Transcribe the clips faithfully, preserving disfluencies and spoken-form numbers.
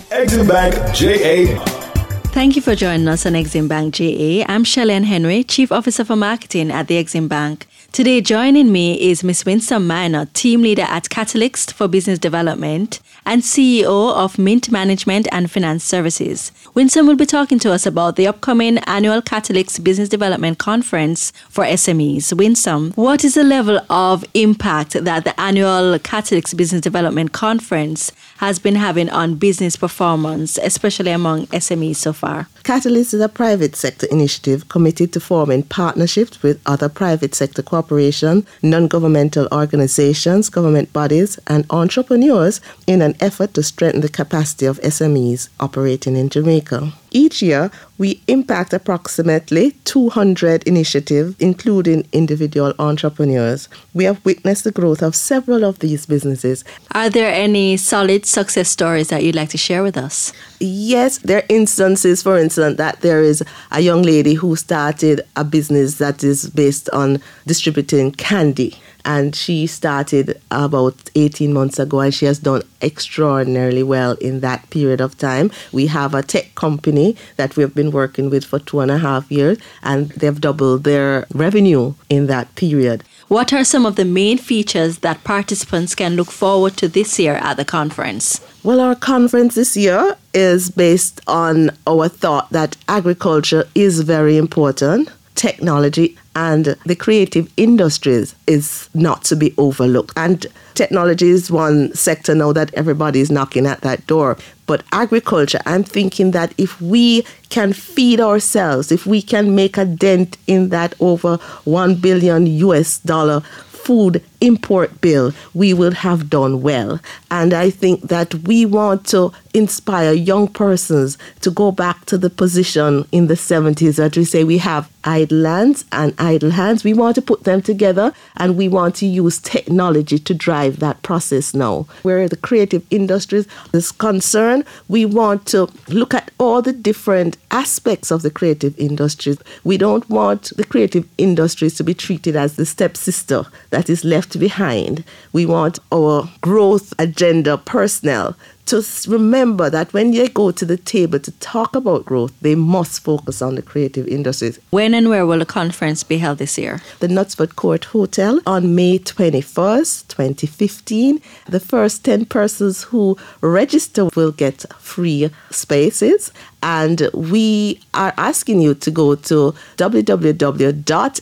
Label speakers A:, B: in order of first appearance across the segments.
A: Exim Bank J A.
B: Thank you for joining us on Exim Bank J A. I'm Shelley Henry, Chief Officer for Marketing at the Exim Bank. Today joining me is Miz Winsome Minor, Team Leader at Catalyst for Business Development and C E O of Mint Management and Finance Services. Winsome will be talking to us about the upcoming annual Catalyst Business Development Conference for S M Es. Winsome, what is the level of impact that the annual Catalyst Business Development Conference has been having on business performance, especially among S M Es so far?
C: Catalyst is a private sector initiative committed to forming partnerships with other private sector corporations, non-governmental organizations, government bodies, and entrepreneurs in an effort to strengthen the capacity of S M Es operating in Jamaica. Each year, we impact approximately two hundred initiatives, including individual entrepreneurs. We have witnessed the growth of several of these businesses.
B: Are there any solid success stories that you'd like to share with us?
C: Yes, there are instances, for instance, that there is a young lady who started a business that is based on distributing candy. And she started about eighteen months ago, and she has done extraordinarily well in that period of time. We have a tech company that we've been working with for two and a half years, and they've doubled their revenue in that period.
B: What are some of the main features that participants can look forward to this year at the conference?
C: Well, our conference this year is based on our thought that agriculture is very important. Technology and the creative industries is not to be overlooked. And technology is one sector now that everybody is knocking at that door. But agriculture, I'm thinking that if we can feed ourselves, if we can make a dent in that over one billion U S dollar food import bill, we will have done well. And I think that we want to inspire young persons to go back to the position in the seventies that we say we have idle hands and idle hands. We want to put them together, and we want to use technology to drive that process now. Where the creative industries is concerned, we want to look at all the different aspects of the creative industries. We don't want the creative industries to be treated as the stepsister that is left behind. We want our growth agenda personnel to remember that when they go to the table to talk about growth, they must focus on the creative industries.
B: When and where will the conference be held this year?
C: The Knutsford Court Hotel on May twenty-first, twenty fifteen. The first ten persons who register will get free spaces. And we are asking you to go to w w w dot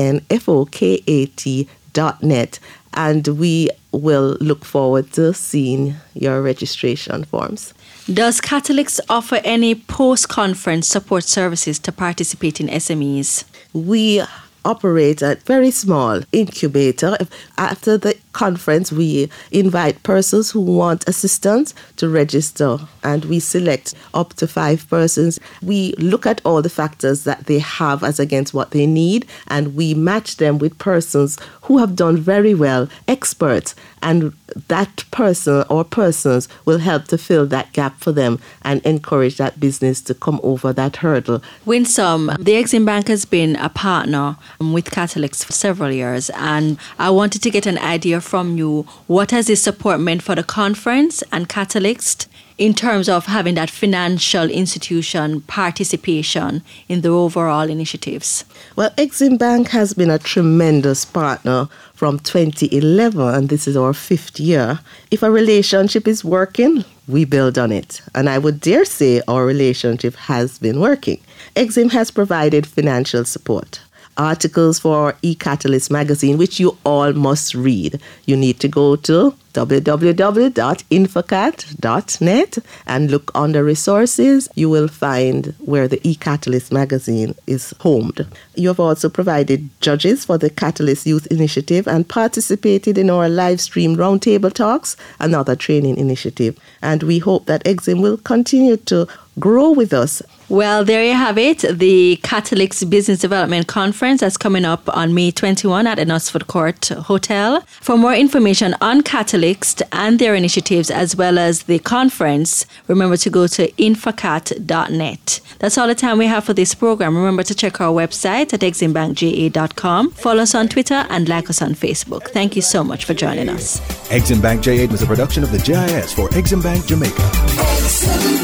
C: infokat dot net, and we will look forward to seeing your registration forms.
B: Does Catalyst offer any post-conference support services to participating S M Es?
C: We operate a very small incubator. After the conference, we invite persons who want assistance to register, and we select up to five persons. We look at all the factors that they have as against what they need, and we match them with persons who have done very well, experts, and that person or persons will help to fill that gap for them and encourage that business to come over that hurdle.
B: Winsome, the Exim Bank has been a partner with Catalyst for several years, and I wanted to get an idea from you. What has this support meant for the conference and Catalyst in terms of having that financial institution participation in the overall initiatives?
C: Well, Exim Bank has been a tremendous partner from twenty eleven, and this is our fifth year. If a relationship is working, we build on it. And I would dare say our relationship has been working. Exim has provided financial support. Articles for eCatalyst magazine, which you all must read. You need to go to w w w dot infocat dot net and look under resources. You will find where the eCatalyst magazine is homed. You have also provided judges for the Catalyst Youth Initiative and participated in our live stream roundtable talks, another training initiative. And we hope that Exim will continue to grow with us.
B: Well, there you have it. The Catalyst Business Development Conference that's coming up on May twenty-first at the Knutsford Court Hotel. For more information on Catalyst and their initiatives as well as the conference, remember to go to infocat dot net. That's all the time we have for this program. Remember to check our website at exim bank j a dot com. Follow us on Twitter and like us on Facebook. Thank you so much for joining us.
A: Exim Bank J A was a production of the J I S for Exim Bank Jamaica. Exim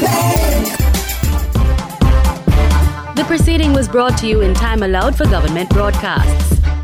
D: The proceeding was brought to you in time allowed for government broadcasts.